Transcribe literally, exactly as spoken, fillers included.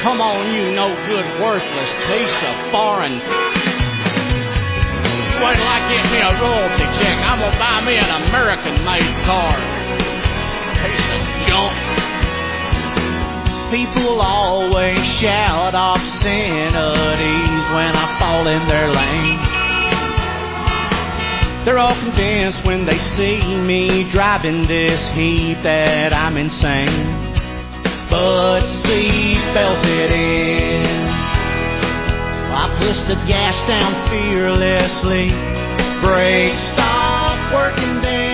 come on, you no good, worthless piece of foreign. Wait till I get me a royalty check. I'm gonna buy me an American-made car. Piece of junk. People always shout obscenities when I fall in their lane. They're all convinced when they see me driving this heap that I'm insane. But sleep belted in. I push the gas down fearlessly. Brakes stop working then.